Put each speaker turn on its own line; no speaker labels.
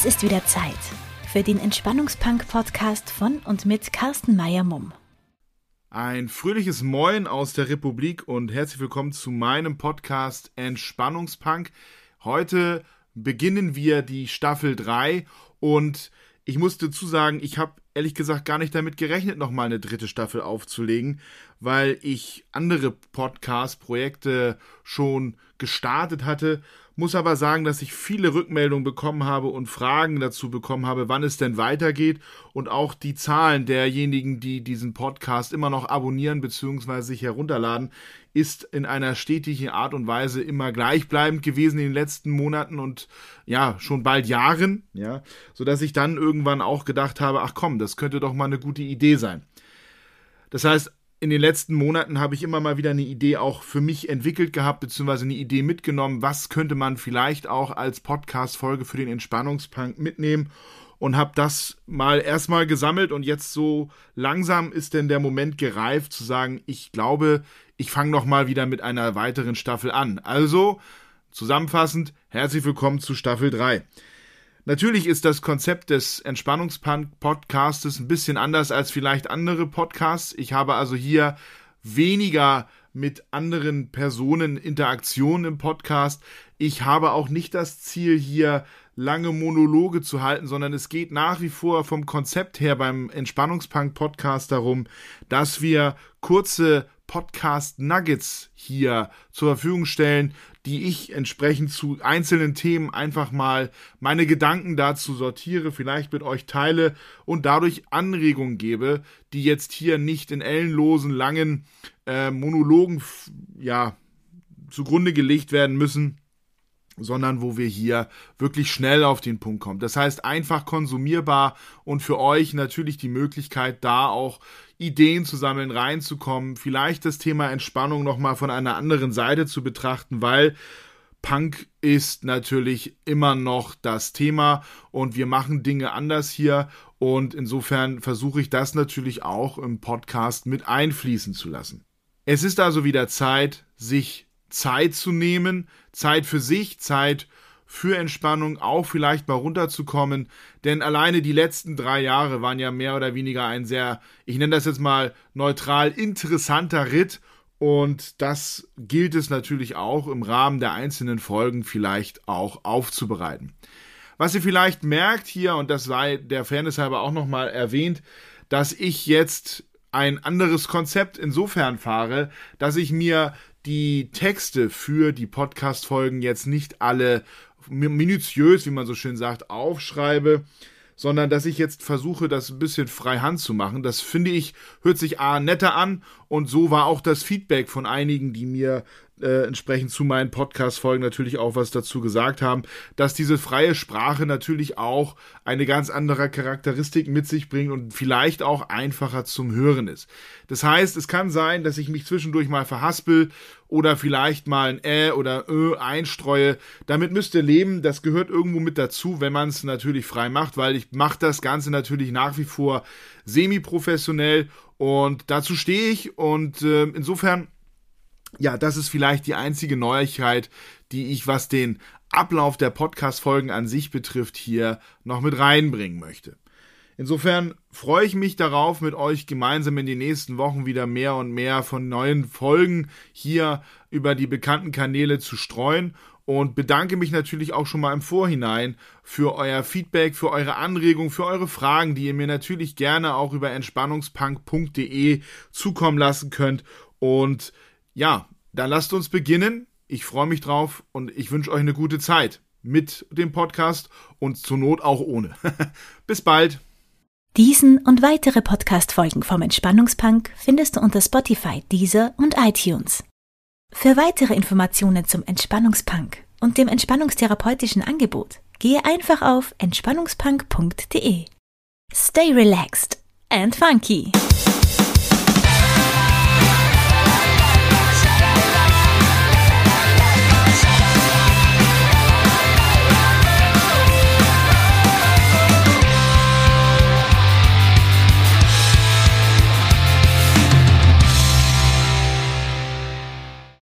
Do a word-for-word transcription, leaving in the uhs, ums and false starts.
ist wieder Zeit für den Entspannungspunk-Podcast von und mit Carsten Meyer-Mumm.
Ein fröhliches Moin aus der Republik und herzlich willkommen zu meinem Podcast Entspannungspunk. Heute beginnen wir die Staffel drei und ich muss dazu sagen, ich habe ehrlich gesagt gar nicht damit gerechnet, nochmal eine dritte Staffel aufzulegen, weil ich andere Podcast-Projekte schon gestartet hatte. Muss aber sagen, dass ich viele Rückmeldungen bekommen habe und Fragen dazu bekommen habe, wann es denn weitergeht. Und auch die Zahlen derjenigen, die diesen Podcast immer noch abonnieren bzw. sich herunterladen, ist in einer stetigen Art und Weise immer gleichbleibend gewesen in den letzten Monaten und ja, schon bald Jahren, ja, sodass ich dann irgendwann auch gedacht habe, ach komm, das könnte doch mal eine gute Idee sein. Das heißt, in den letzten Monaten habe ich immer mal wieder eine Idee auch für mich entwickelt gehabt, beziehungsweise eine Idee mitgenommen, was könnte man vielleicht auch als Podcast-Folge für den Entspannungspunk mitnehmen und habe das mal erstmal gesammelt und jetzt so langsam ist denn der Moment gereift zu sagen, ich glaube, ich fange noch mal wieder mit einer weiteren Staffel an. Also, zusammenfassend, herzlich willkommen zu Staffel drei. Natürlich ist das Konzept des Entspannungspunk-Podcastes ein bisschen anders als vielleicht andere Podcasts. Ich habe also hier weniger mit anderen Personen Interaktionen im Podcast. Ich habe auch nicht das Ziel, hier lange Monologe zu halten, sondern es geht nach wie vor vom Konzept her beim Entspannungspunk-Podcast darum, dass wir kurze Podcast-Nuggets hier zur Verfügung stellen, die ich entsprechend zu einzelnen Themen einfach mal meine Gedanken dazu sortiere, vielleicht mit euch teile und dadurch Anregungen gebe, die jetzt hier nicht in ellenlosen, langen äh, Monologen ja, zugrunde gelegt werden müssen, sondern wo wir hier wirklich schnell auf den Punkt kommen. Das heißt, einfach konsumierbar und für euch natürlich die Möglichkeit, da auch Ideen zu sammeln, reinzukommen, vielleicht das Thema Entspannung nochmal von einer anderen Seite zu betrachten, weil Punk ist natürlich immer noch das Thema und wir machen Dinge anders hier und insofern versuche ich das natürlich auch im Podcast mit einfließen zu lassen. Es ist also wieder Zeit, sich Zeit zu nehmen, Zeit für sich, Zeit für Entspannung, auch vielleicht mal runterzukommen, denn alleine die letzten drei Jahre waren ja mehr oder weniger ein sehr, ich nenne das jetzt mal neutral, interessanter Ritt und das gilt es natürlich auch im Rahmen der einzelnen Folgen vielleicht auch aufzubereiten. Was ihr vielleicht merkt hier, und das sei der Fairness halber auch nochmal erwähnt, dass ich jetzt ein anderes Konzept insofern fahre, dass ich mir die Texte für die Podcast-Folgen jetzt nicht alle minutiös, wie man so schön sagt, aufschreibe, sondern dass ich jetzt versuche, das ein bisschen frei Hand zu machen. Das finde ich, hört sich a netter an und so war auch das Feedback von einigen, die mir äh, entsprechend zu meinen Podcast-Folgen natürlich auch was dazu gesagt haben, dass diese freie Sprache natürlich auch eine ganz andere Charakteristik mit sich bringt und vielleicht auch einfacher zum Hören ist. Das heißt, es kann sein, dass ich mich zwischendurch mal verhaspel oder vielleicht mal ein Ä oder Ö einstreue. Damit müsst ihr leben, das gehört irgendwo mit dazu, wenn man es natürlich frei macht, weil ich mache das Ganze natürlich nach wie vor semi-professionell und dazu stehe ich und äh, insofern, ja, das ist vielleicht die einzige Neuigkeit, die ich, was den Ablauf der Podcast-Folgen an sich betrifft, hier noch mit reinbringen möchte. Insofern freue ich mich darauf, mit euch gemeinsam in den nächsten Wochen wieder mehr und mehr von neuen Folgen hier über die bekannten Kanäle zu streuen und bedanke mich natürlich auch schon mal im Vorhinein für euer Feedback, für eure Anregungen, für eure Fragen, die ihr mir natürlich gerne auch über entspannungspunk punkt de zukommen lassen könnt. Und ja, dann lasst uns beginnen. Ich freue mich drauf und ich wünsche euch eine gute Zeit mit dem Podcast und zur Not auch ohne. Bis bald.
Diesen und weitere Podcast-Folgen vom Entspannungspunk findest du unter Spotify, Deezer und iTunes. Für weitere Informationen zum Entspannungspunk und dem entspannungstherapeutischen Angebot gehe einfach auf entspannungspunk punkt de. Stay relaxed and funky!